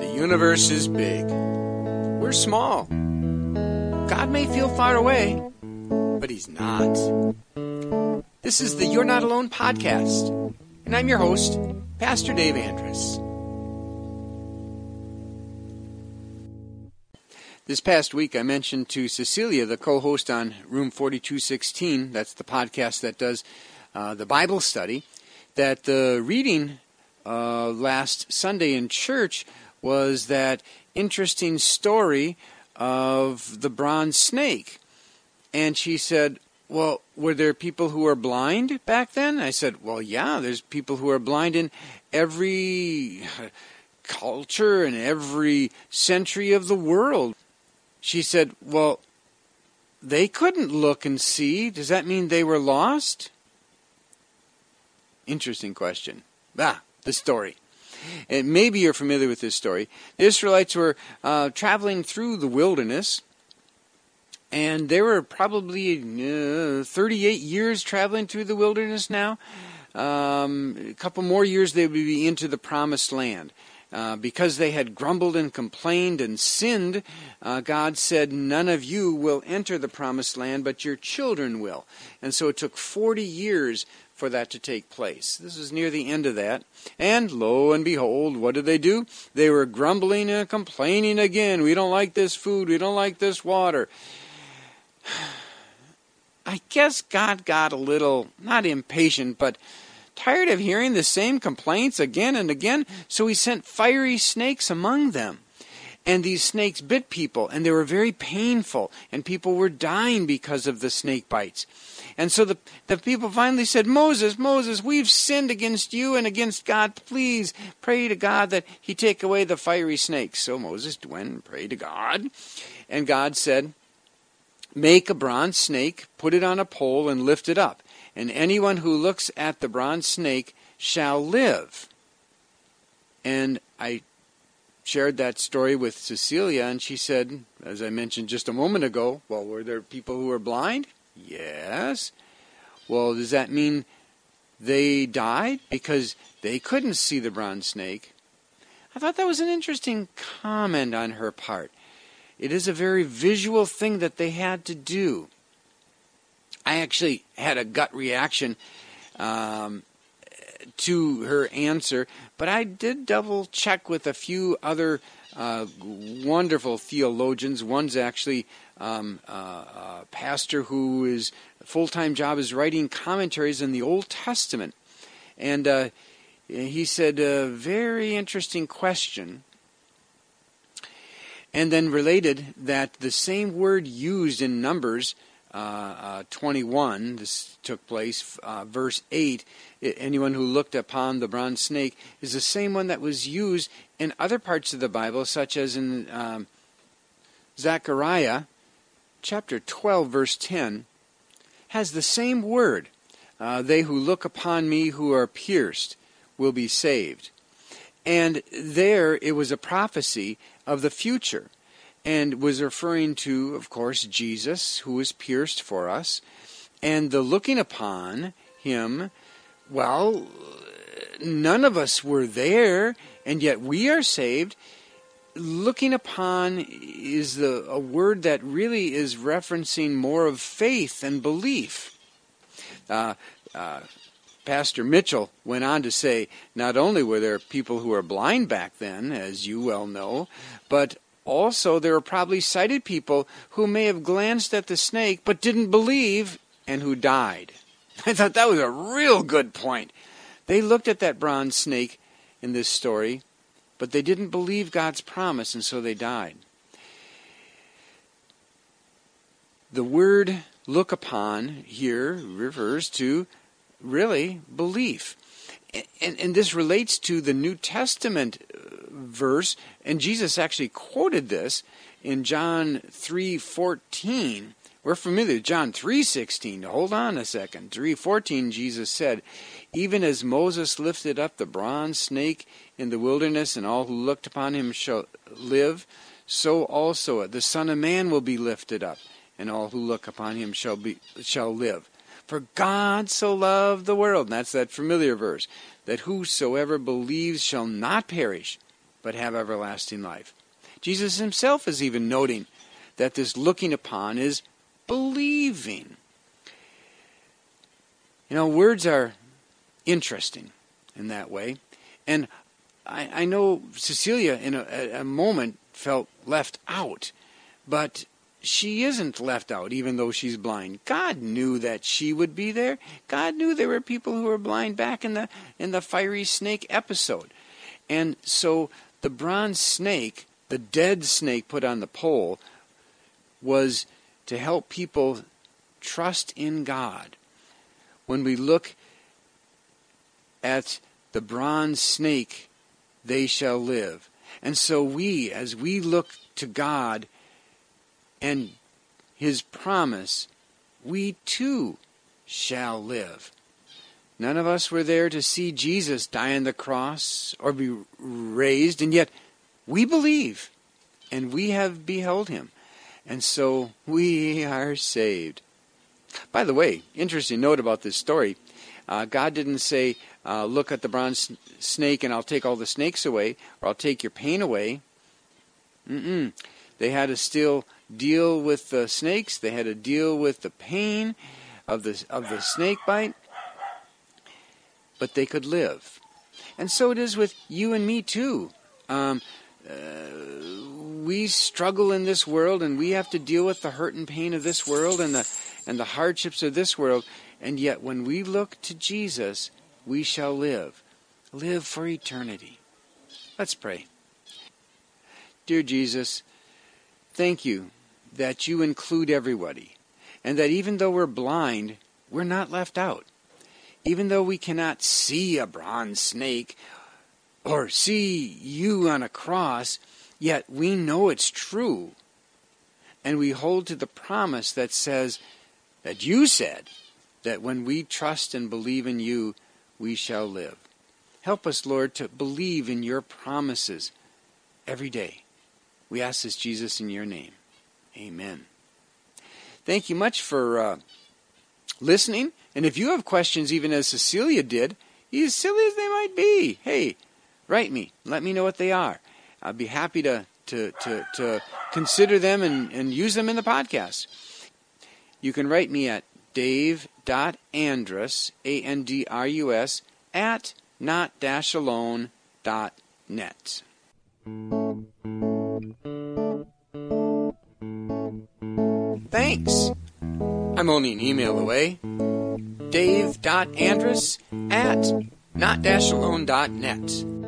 The universe is big. We're small. God may feel far away, but He's not. This is the You're Not Alone podcast, and I'm your host, Pastor Dave Andrus. This past week, I mentioned to Cecilia, the co-host on Room 4216, that's the podcast that does the Bible study, that the reading last Sunday in church was that interesting story of the bronze snake. And she said, well, were there people who were blind back then? I said, well, yeah, there's people who are blind in every culture and every century of the world. She said, well, they couldn't look and see. Does that mean they were lost? Interesting question. The story. And maybe you're familiar with this story. The Israelites were traveling through the wilderness, and they were probably 38 years traveling through the wilderness now. A couple more years they would be into the promised land. Because they had grumbled and complained and sinned, God said, none of you will enter the promised land, but your children will. And so it took 40 years for that to take place. This is near the end of that. And lo and behold, what did they do? They were grumbling and complaining again. We don't like this food. We don't like this water. I guess God got a little, not impatient, but tired of hearing the same complaints again and again, so He sent fiery snakes among them. And these snakes bit people, and they were very painful, and people were dying because of the snake bites. And so the people finally said, Moses, we've sinned against you and against God. Please pray to God that He take away the fiery snakes. So Moses went and prayed to God. And God said, make a bronze snake, put it on a pole, and lift it up. And anyone who looks at the bronze snake shall live. And I shared that story with Cecilia, and she said, as I mentioned just a moment ago, well, were there people who were blind? Yes. Well, does that mean they died because they couldn't see the bronze snake? I thought that was an interesting comment on her part. It is a very visual thing that they had to do. I actually had a gut reaction to her answer, but I did double check with a few other wonderful theologians. One's actually a pastor who his full-time job is writing commentaries in the Old Testament. And he said, a very interesting question. And then related that the same word used in Numbers 21, this took place, verse 8, anyone who looked upon the bronze snake, is the same one that was used in other parts of the Bible, such as in Zechariah chapter 12, verse 10, has the same word. They who look upon me who are pierced will be saved. And there it was a prophecy of the future, and was referring to, of course, Jesus, who was pierced for us. And the looking upon Him, well, none of us were there, and yet we are saved. Looking upon is a word that really is referencing more of faith and belief. Pastor Mitchell went on to say, not only were there people who were blind back then, as you well know, but also there were probably sighted people who may have glanced at the snake but didn't believe and who died. I thought that was a real good point. They looked at that bronze snake in this story, but they didn't believe God's promise, and so they died. The word look upon here refers to really belief. And this relates to the New Testament verse, and Jesus actually quoted this in John 3:14. We're familiar with John 3:16. Hold on a second. 3:14, Jesus said, even as Moses lifted up the bronze snake in the wilderness, and all who looked upon him shall live, so also the Son of Man will be lifted up, and all who look upon him shall live. For God so loved the world, and that's that familiar verse, that whosoever believes shall not perish, but have everlasting life. Jesus himself is even noting that this looking upon is believing. Words are interesting in that way. And I know Cecilia in a moment felt left out, but she isn't left out even though she's blind. God knew that she would be there. God knew there were people who were blind back in the fiery snake episode. And so the bronze snake, the dead snake put on the pole, was to help people trust in God. When we look at the bronze snake, they shall live. And so as we look to God and his promise, we too shall live. None of us were there to see Jesus die on the cross or be raised, and yet we believe, and we have beheld him. And so we are saved. By the way, interesting note about this story. God didn't say, look at the bronze snake and I'll take all the snakes away, or I'll take your pain away. They had to still deal with the snakes. They had to deal with the pain of the snake bite. But they could live. And so it is with you and me too. We struggle in this world, and we have to deal with the hurt and pain of this world and the hardships of this world. And yet when we look to Jesus, we shall live for eternity. Let's pray. Dear Jesus, thank you that you include everybody, and that even though we're blind, we're not left out. Even though we cannot see a bronze snake or see you on a cross, yet we know it's true. And we hold to the promise that says, that you said, that when we trust and believe in you, we shall live. Help us, Lord, to believe in your promises every day. We ask this, Jesus, in your name. Amen. Thank you much for listening. And if you have questions, even as Cecilia did, as silly as they might be, hey, write me. Let me know what they are. I'd be happy to consider them and use them in the podcast. You can write me at dave.andrus, Andrus, at not-alone.net. Thanks. I'm only an email away. dave.andrus at not-alone.net.